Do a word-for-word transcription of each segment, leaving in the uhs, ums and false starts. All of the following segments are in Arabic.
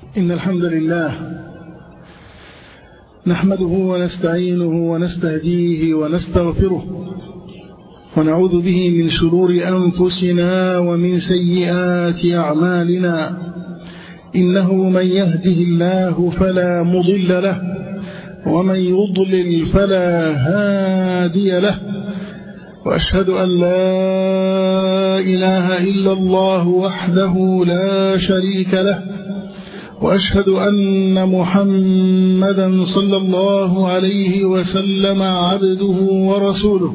إن الحمد لله نحمده ونستعينه ونستهديه ونستغفره ونعوذ به من شرور أنفسنا ومن سيئات أعمالنا. إنه من يهده الله فلا مضل له ومن يضلل فلا هادي له، وأشهد أن لا إله إلا الله وحده لا شريك له، وأشهد أن محمدا صلى الله عليه وسلم عبده ورسوله.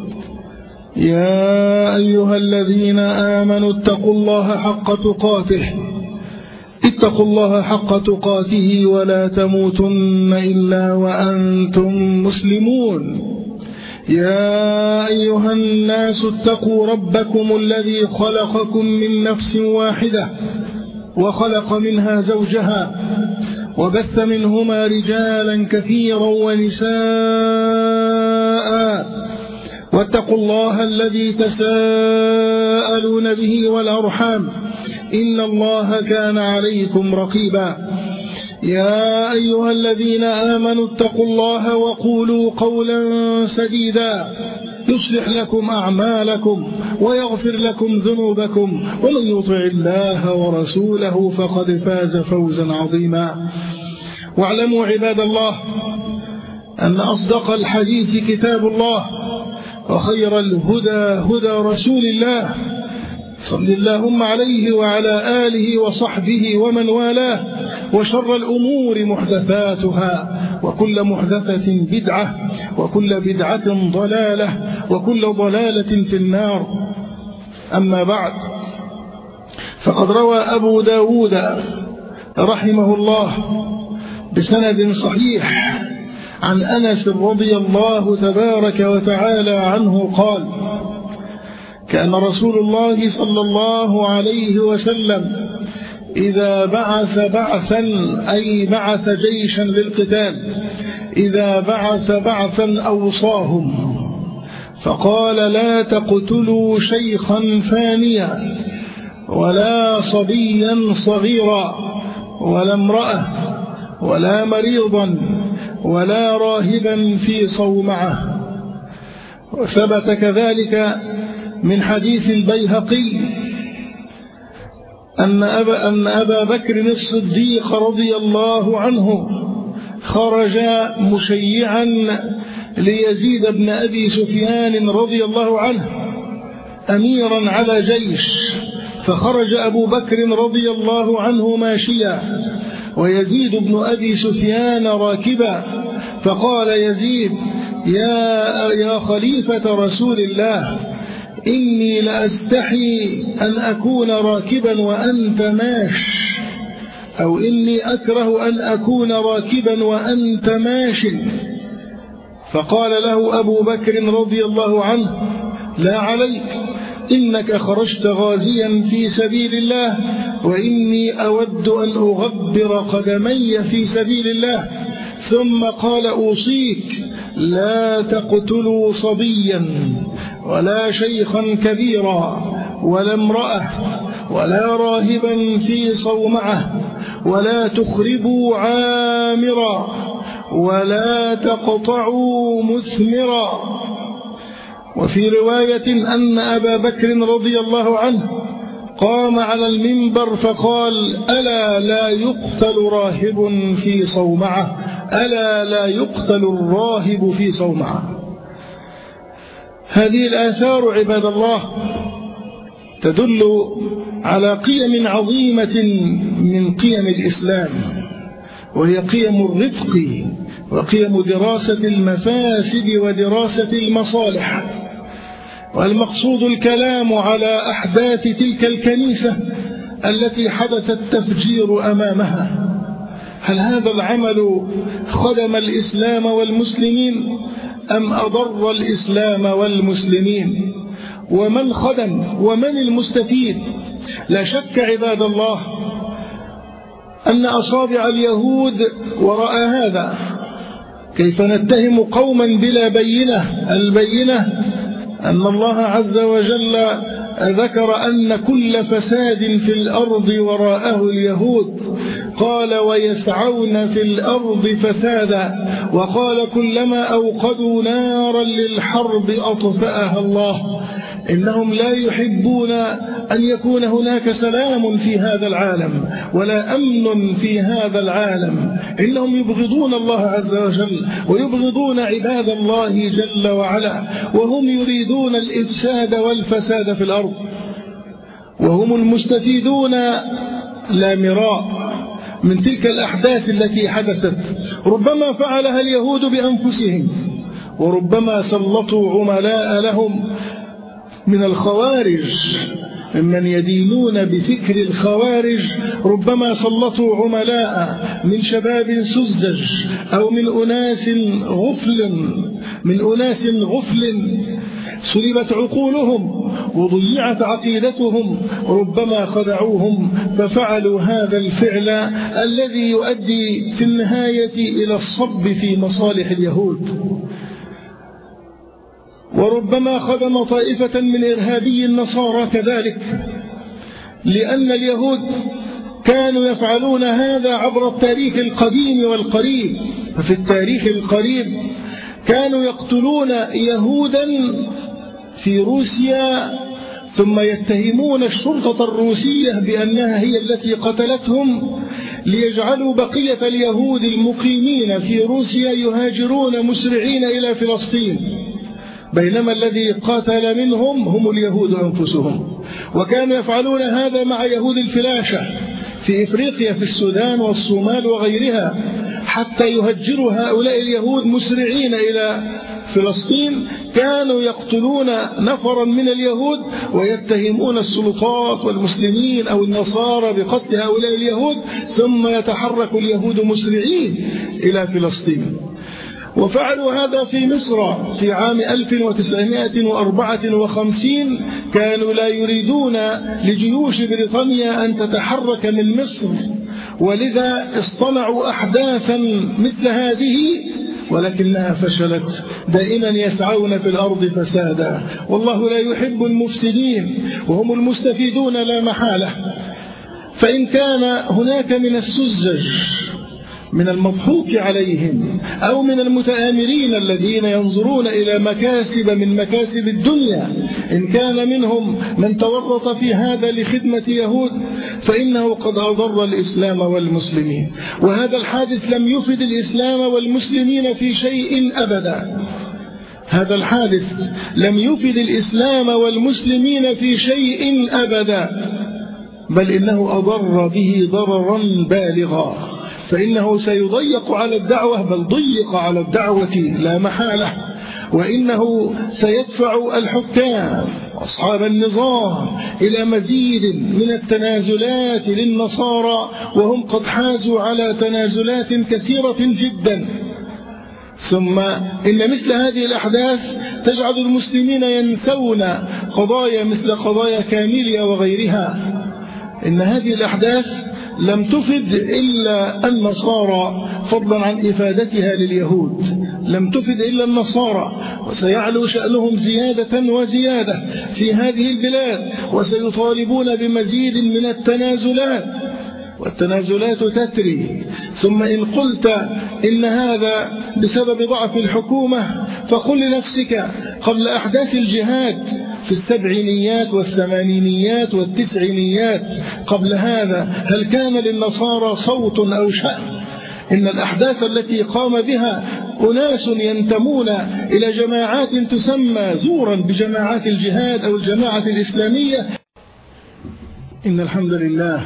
يا أيها الذين آمنوا اتقوا الله حق تقاته اتقوا الله حق تقاته ولا تموتن إلا وأنتم مسلمون. يا أيها الناس اتقوا ربكم الذي خلقكم من نفس واحدة وخلق منها زوجها وبث منهما رجالا كثيرا ونساء، واتقوا الله الذي تساءلون به والأرحام إن الله كان عليكم رقيبا. يا أيها الذين آمنوا اتقوا الله وقولوا قولا سديدا يصلح لكم أعمالكم ويغفر لكم ذنوبكم، ومن يطع الله ورسوله فقد فاز فوزا عظيما. واعلموا عباد الله أن أصدق الحديث كتاب الله، وخير الهدى هدى رسول الله صل اللهم عليه وعلى آله وصحبه ومن والاه، وشر الأمور محدثاتها، وكل محدثة بدعة، وكل بدعة ضلالة، وكل ضلالة في النار. أما بعد، فقد روى أبو داود رحمه الله بسند صحيح عن أنس رضي الله تبارك وتعالى عنه قال: كان رسول الله صلى الله عليه وسلم إذا بعث بعثا، أي بعث جيشا للقتال، إذا بعث بعثا أوصاهم فقال: لا تقتلوا شيخا فانيا ولا صبيا صغيرا ولا امرأة ولا مريضا ولا راهبا في صومعة. وثبت كذلك من حديث البيهقي أن أبا, أن أبا بكر الصديق رضي الله عنه خرج مشيعا ليزيد بن أبي سفيان رضي الله عنه أميرا على جيش، فخرج أبو بكر رضي الله عنه ماشيا ويزيد بن أبي سفيان راكبا، فقال يزيد: يا, يا خليفة رسول الله، إني لأستحي أن أكون راكبا وأنت ماش، أو إني أكره أن أكون راكبا وأنت ماش. فقال له أبو بكر رضي الله عنه: لا عليك، إنك خرجت غازيا في سبيل الله، وإني أود أن أغبر قدمي في سبيل الله. ثم قال: أوصيك لا تقتلوا صبيا ولا شيخا كبيرا ولا امرأة ولا راهبا في صومعة، ولا تخربوا عامرا ولا تقطعوا مثمرا. وفي رواية أن أبا بكر رضي الله عنه قام على المنبر فقال: ألا لا يقتل راهب في صومعة، ألا لا يقتل الراهب في صومعة. هذه الآثار عباد الله تدل على قيم عظيمة من قيم الإسلام، وهي قيم الرفق وقيم دراسة المفاسد ودراسة المصالح. والمقصود الكلام على أحداث تلك الكنيسة التي حدث التفجير أمامها. هل هذا العمل خدم الإسلام والمسلمين أم أضر الإسلام والمسلمين؟ ومن خدم ومن المستفيد؟ لا شك عباد الله أن أصابع اليهود وراء هذا. كيف نتهم قوما بلا بينة؟ البينة أن الله عز وجل ذكر أن كل فساد في الأرض وراءه اليهود. قال ويسعون في الأرض فسادا، وقال كلما أوقدوا نارا للحرب أطفأها الله. إنهم لا يحبون أن يكون هناك سلام في هذا العالم ولا أمن في هذا العالم. إنهم يبغضون الله عز وجل ويبغضون عباد الله جل وعلا، وهم يريدون الإفساد والفساد في الأرض، وهم المستفيدون لا مراء من تلك الأحداث التي حدثت. ربما فعلها اليهود بأنفسهم، وربما سلطوا عملاء لهم من الخوارج ممن يدينون بفكر الخوارج، ربما سلطوا عملاء من شباب سذج أو من أناس غفل من أناس غفل سلبت عقولهم وضيعت عقيدتهم، ربما خدعوهم ففعلوا هذا الفعل الذي يؤدي في النهاية إلى الصب في مصالح اليهود. وربما خدم طائفة من إرهابي النصارى كذلك، لأن اليهود كانوا يفعلون هذا عبر التاريخ القديم والقريب. ففي التاريخ القريب كانوا يقتلون يهودا في روسيا، ثم يتهمون الشرطة الروسية بأنها هي التي قتلتهم، ليجعلوا بقية اليهود المقيمين في روسيا يهاجرون مسرعين إلى فلسطين، بينما الذي قاتل منهم هم اليهود أنفسهم. وكانوا يفعلون هذا مع يهود الفلاشة في إفريقيا في السودان والصومال وغيرها، حتى يهجروا هؤلاء اليهود مسرعين إلى فلسطين. كانوا يقتلون نفرا من اليهود ويتهمون السلطات والمسلمين أو النصارى بقتل هؤلاء اليهود، ثم يتحرك اليهود مسرعين إلى فلسطين. وفعلوا هذا في مصر في عام ألف وتسعمائة وأربعة وخمسين. كانوا لا يريدون لجيوش بريطانيا أن تتحرك من مصر، ولذا اصطنعوا أحداثا مثل هذه، ولكنها فشلت. دائما يسعون في الأرض فسادا، والله لا يحب المفسدين، وهم المستفيدون لا محالة. فإن كان هناك من السذج من المضحوك عليهم أو من المتآمرين الذين ينظرون إلى مكاسب من مكاسب الدنيا، إن كان منهم من تورط في هذا لخدمة يهود، فإنه قد أضر الإسلام والمسلمين. وهذا الحادث لم يفد الإسلام والمسلمين في شيء أبدا. هذا الحادث لم يفد الإسلام والمسلمين في شيء أبدا، بل إنه أضر به ضررا بالغا، فإنه سيضيق على الدعوة، بل ضيق على الدعوة لا محالة. وإنه سيدفع الحكام أصحاب النظام إلى مزيد من التنازلات للنصارى، وهم قد حازوا على تنازلات كثيرة جدا. ثم إن مثل هذه الأحداث تجعل المسلمين ينسون قضايا مثل قضايا كاميليا وغيرها. إن هذه الأحداث لم تفد إلا النصارى، فضلا عن إفادتها لليهود، لم تفد إلا النصارى، وسيعلو شأنهم زيادة وزيادة في هذه البلاد، وسيطالبون بمزيد من التنازلات، والتنازلات تتري. ثم إن قلت إن هذا بسبب ضعف الحكومة، فقل لنفسك قبل أحداث الجهاد في السبعينيات والثمانينيات والتسعينيات، قبل هذا هل كان للنصارى صوت أو شأن؟ إن الأحداث التي قام بها أناس ينتمون إلى جماعات تسمى زورا بجماعات الجهاد أو الجماعة الإسلامية. إن الحمد لله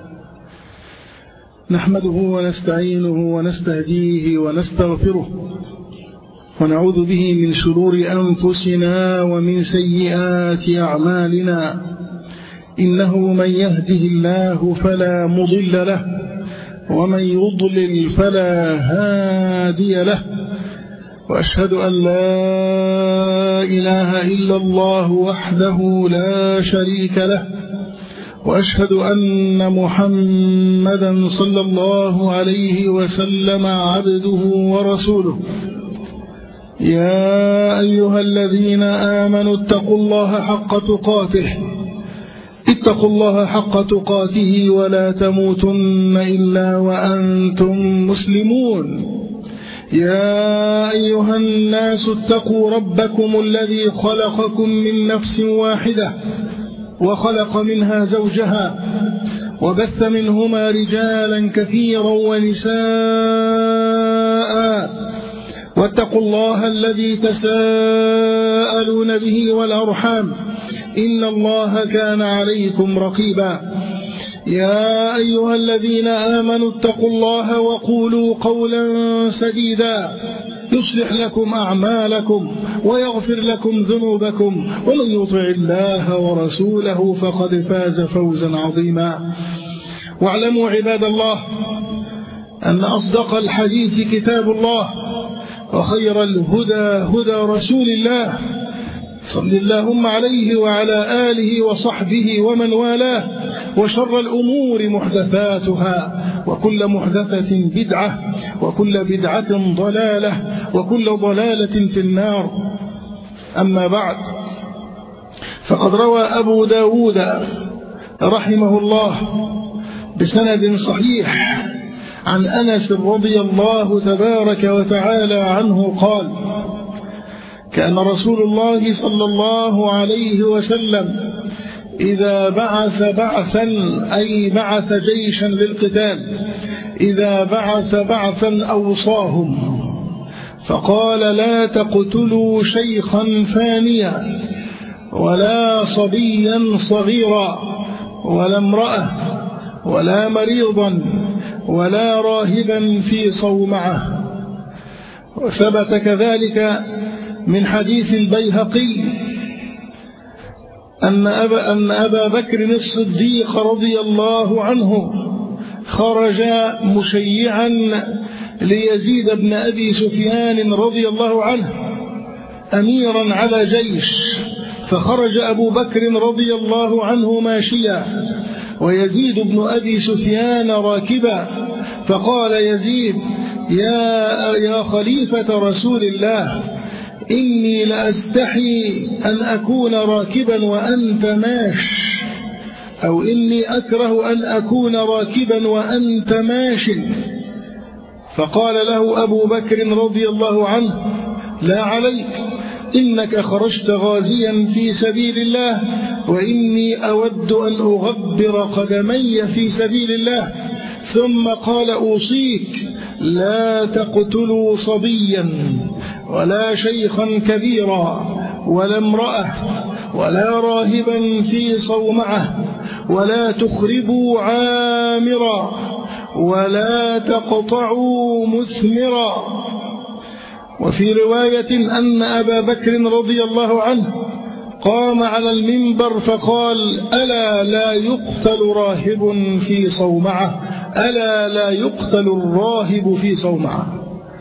نحمده ونستعينه ونستهديه ونستغفره، ونعوذ به من شرور أنفسنا ومن سيئات أعمالنا. إنه من يهده الله فلا مضل له، ومن يضلل فلا هادي له. وأشهد أن لا إله إلا الله وحده لا شريك له، وأشهد أن محمدا صلى الله عليه وسلم عبده ورسوله. يا أيها الذين آمنوا اتقوا الله حق تقاته اتقوا الله حق تقاته ولا تموتن إلا وأنتم مسلمون. يا أيها الناس اتقوا ربكم الذي خلقكم من نفس واحدة وخلق منها زوجها وبث منهما رجالا كثيرا ونساء، واتقوا الله الذي تساءلون به والأرحام إن الله كان عليكم رقيبا. يا أيها الذين آمنوا اتقوا الله وقولوا قولا سديدا يصلح لكم أعمالكم ويغفر لكم ذنوبكم، ومن يطع الله ورسوله فقد فاز فوزا عظيما. واعلموا عباد الله أن أصدق الحديث كتاب الله، وخير الهدى هدى رسول الله صل اللهم عليه وعلى آله وصحبه ومن والاه، وشر الأمور محدثاتها، وكل محدثة بدعة، وكل بدعة ضلالة، وكل ضلالة في النار. أما بعد، فقد روى أبو داود رحمه الله بسند صحيح عن أنس رضي الله تبارك وتعالى عنه قال: كان رسول الله صلى الله عليه وسلم إذا بعث بعثا، أي بعث جيشا للقتال، إذا بعث بعثا أوصاهم فقال: لا تقتلوا شيخا فانيا ولا صبيا صغيرا ولا امرأة ولا مريضا ولا راهبا في صومعة. وثبت كذلك من حديث البيهقي أن أبا, أن أبا بكر الصديق رضي الله عنه خرج مشيعا ليزيد بن أبي سفيان رضي الله عنه أميرا على جيش، فخرج أبو بكر رضي الله عنه ماشيا ويزيد بن أبي سفيان راكبا، فقال يزيد: يا, يا خليفة رسول الله، إني لأستحي أن أكون راكبا وأنت ماش، أو إني أكره أن أكون راكبا وأنت ماش. فقال له أبو بكر رضي الله عنه: لا عليك، إنك خرجت غازيا في سبيل الله، وإني أود أن أغبر قدمي في سبيل الله. ثم قال: أوصيك لا تقتلوا صبيا ولا شيخا كبيرا ولا امرأة ولا راهبا في صومعة، ولا تخربوا عامرا ولا تقطعوا مثمرا. وفي رواية أن أبا بكر رضي الله عنه قام على المنبر فقال: ألا لا يقتل راهب في صومعة، ألا لا يقتل الراهب في صومعة.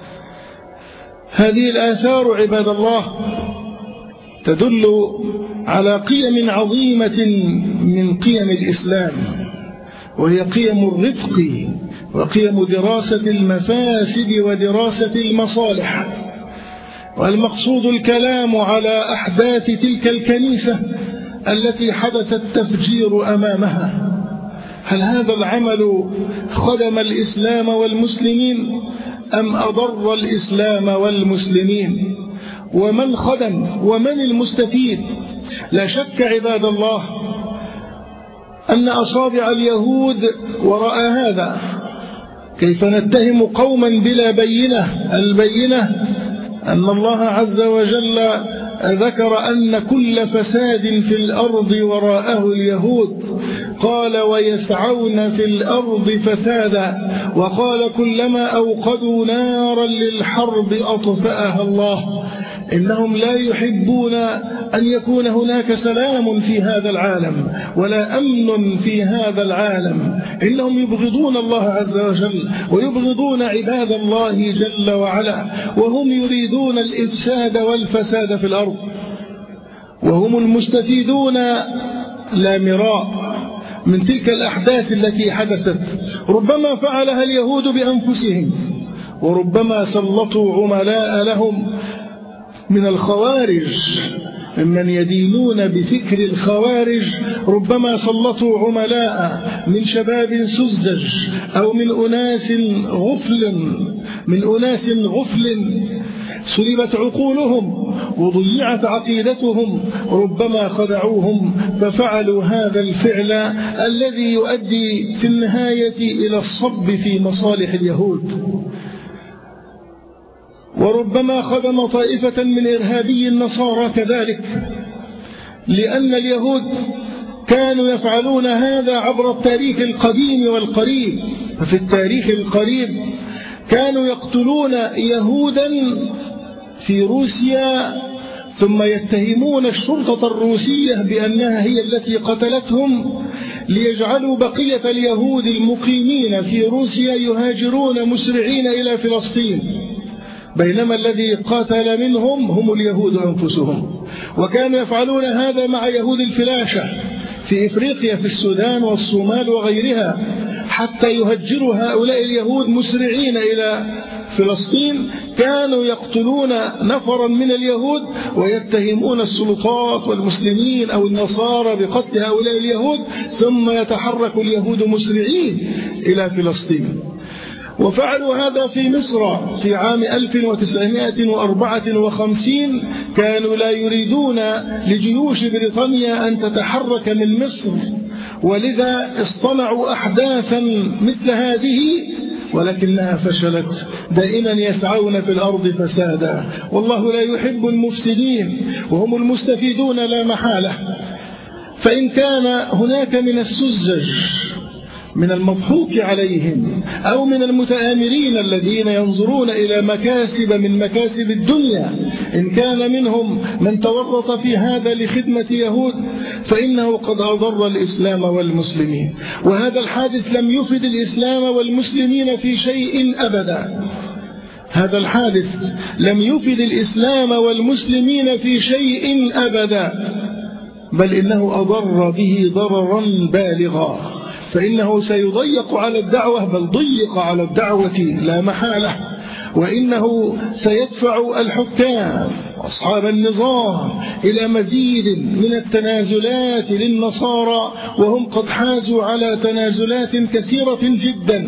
هذه الآثار عباد الله تدل على قيم عظيمة من قيم الإسلام، وهي قيم الرفق وقيم دراسة المفاسد ودراسة المصالح. والمقصود الكلام على أحداث تلك الكنيسة التي حدث التفجير أمامها. هل هذا العمل خدم الإسلام والمسلمين أم أضر الإسلام والمسلمين؟ ومن خدم ومن المستفيد؟ لا شك عباد الله أن أصابع اليهود وراء هذا. كيف نتهم قوما بلا بينة؟ البينة أن الله عز وجل ذكر أن كل فساد في الأرض وراءه اليهود، قال: ويسعون في الأرض فسادا، وقال: كلما أوقدوا نارا للحرب أطفأها الله. إنهم لا يحبون أن يكون هناك سلام في هذا العالم ولا أمن في هذا العالم. إنهم يبغضون الله عز وجل ويبغضون عباد الله جل وعلا، وهم يريدون الإفساد والفساد في الأرض، وهم المستفيدون لا مراء من تلك الأحداث التي حدثت. ربما فعلها اليهود بأنفسهم، وربما سلطوا عملاء لهم من الخوارج ممن يدينون بفكر الخوارج ربما سلطوا عملاء من شباب سذج أو من أناس غفل من أناس غفل سلبت عقولهم وضيعت عقيدتهم، ربما خدعوهم ففعلوا هذا الفعل الذي يؤدي في النهاية إلى الصب في مصالح اليهود. وربما خدم طائفة من إرهابي النصارى كذلك، لأن اليهود كانوا يفعلون هذا عبر التاريخ القديم والقريب. ففي التاريخ القريب كانوا يقتلون يهودا في روسيا ثم يتهمون الشرطة الروسية بأنها هي التي قتلتهم، ليجعلوا بقية اليهود المقيمين في روسيا يهاجرون مسرعين إلى فلسطين، بينما الذي قاتل منهم هم اليهود أنفسهم. وكانوا يفعلون هذا مع يهود الفلاشة في إفريقيا في السودان والصومال وغيرها، حتى يهجروا هؤلاء اليهود مسرعين إلى فلسطين. كانوا يقتلون نفرا من اليهود ويتهمون السلطات والمسلمين أو النصارى بقتل هؤلاء اليهود، ثم يتحرك اليهود مسرعين إلى فلسطين. وفعلوا هذا في مصر في عام ألف وتسعمائة وأربعة وخمسين. كانوا لا يريدون لجيوش بريطانيا أن تتحرك من مصر، ولذا اصطنعوا أحداثا مثل هذه، ولكنها فشلت. دائما يسعون في الأرض فسادا، والله لا يحب المفسدين، وهم المستفيدون لا محالة. فإن كان هناك من السذج من المضحوك عليهم أو من المتآمرين الذين ينظرون إلى مكاسب من مكاسب الدنيا، إن كان منهم من تورط في هذا لخدمة يهود، فإنه قد أضر الإسلام والمسلمين. وهذا الحادث لم يفد الإسلام والمسلمين في شيء أبدا. هذا الحادث لم يفد الإسلام والمسلمين في شيء أبدا، بل إنه أضر به ضررا بالغا، فإنه سيضيق على الدعوة، بل ضيق على الدعوة لا محالة. وإنه سيدفع الحكام أصحاب النظام إلى مزيد من التنازلات للنصارى، وهم قد حازوا على تنازلات كثيرة جدا.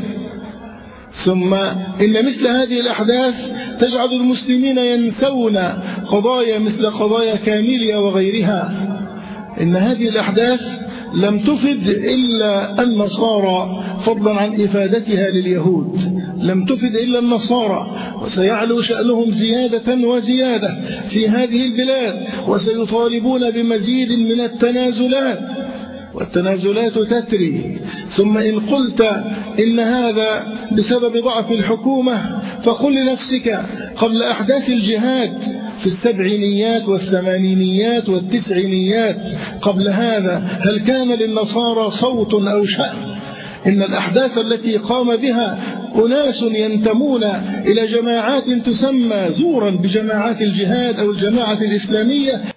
ثم إن مثل هذه الأحداث تجعل المسلمين ينسون قضايا مثل قضايا كاميليا وغيرها. إن هذه الأحداث لم تفد إلا النصارى، فضلا عن إفادتها لليهود، لم تفد إلا النصارى، وسيعلو شأنهم زيادة وزيادة في هذه البلاد، وسيطالبون بمزيد من التنازلات، والتنازلات تتري. ثم إن قلت إن هذا بسبب ضعف الحكومة، فقل لنفسك قبل أحداث الجهاد في السبعينيات والثمانينيات والتسعينيات، قبل هذا هل كان للنصارى صوت أو شأن؟ إن الأحداث التي قام بها أناس ينتمون إلى جماعات تسمى زورا بجماعات الجهاد أو الجماعة الإسلامية